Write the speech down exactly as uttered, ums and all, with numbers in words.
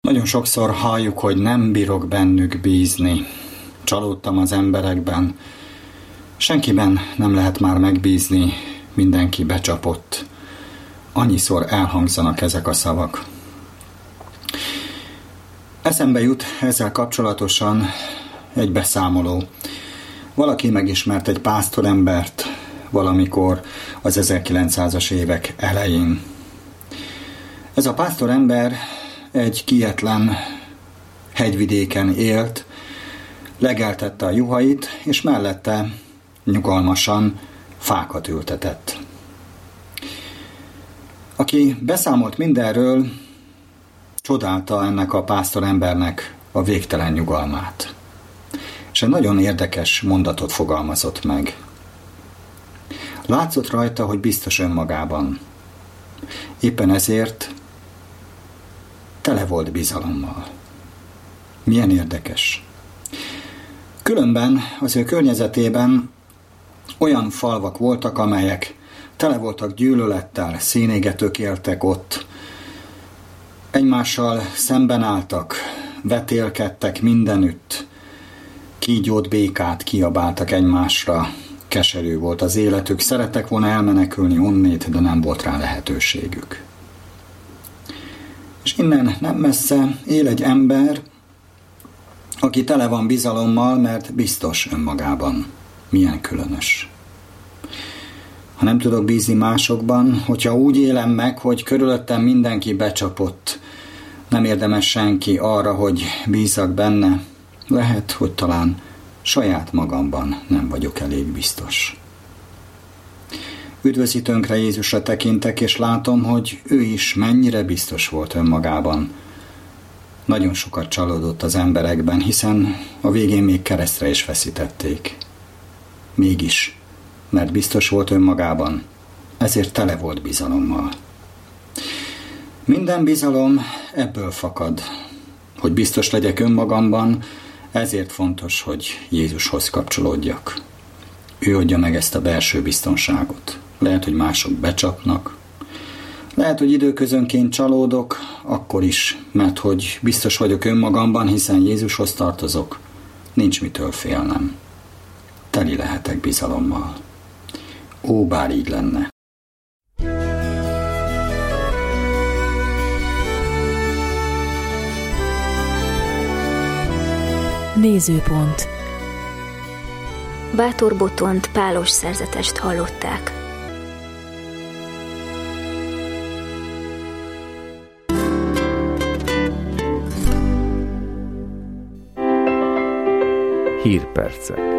Nagyon sokszor halljuk, hogy nem bírok bennük bízni. Csalódtam az emberekben. Senkiben nem lehet már megbízni, mindenki becsapott. Annyiszor elhangzanak ezek a szavak. Eszembe jut ezzel kapcsolatosan egy beszámoló. Valaki megismert egy pásztorembert valamikor az ezerkilencszázas évek elején. Ez a pásztorember egy kietlen hegyvidéken élt, legeltette a juhait, és mellette nyugalmasan fákat ültetett. Aki beszámolt mindenről, csodálta ennek a pásztorembernek a végtelen nyugalmát. És egy nagyon érdekes mondatot fogalmazott meg. Látszott rajta, hogy biztos önmagában. Éppen ezért tele volt bizalommal. Milyen érdekes. Különben az ő környezetében olyan falvak voltak, amelyek tele voltak gyűlölettel, szénégetők éltek ott, egymással szemben álltak, vetélkedtek mindenütt, kígyót, békát kiabáltak egymásra, keserű volt az életük, szerettek volna elmenekülni onnét, de nem volt rá lehetőségük. És innen nem messze él egy ember, aki tele van bizalommal, mert biztos önmagában. Milyen különös. Ha nem tudok bízni másokban, hogyha úgy élem meg, hogy körülöttem mindenki becsapott, nem érdemes senki arra, hogy bízzak benne, lehet, hogy talán saját magamban nem vagyok elég biztos. Üdvözítőnkre, Jézusra tekintek, és látom, hogy ő is mennyire biztos volt önmagában. Nagyon sokat csalódott az emberekben, hiszen a végén még keresztre is feszítették. Mégis, mert biztos volt önmagában, ezért tele volt bizalommal. Minden bizalom ebből fakad, hogy biztos legyek önmagamban, ezért fontos, hogy Jézushoz kapcsolódjak. Ő adja meg ezt a belső biztonságot. Lehet, hogy mások becsapnak, lehet, hogy időközönként csalódok, akkor is, mert hogy biztos vagyok önmagamban, hiszen Jézushoz tartozok, nincs mitől félnem. Teli lehetek bizalommal. Ó, bár így lenne. Nézőpont. Bátor Botont pálos szerzetest hallották. Hírpercek.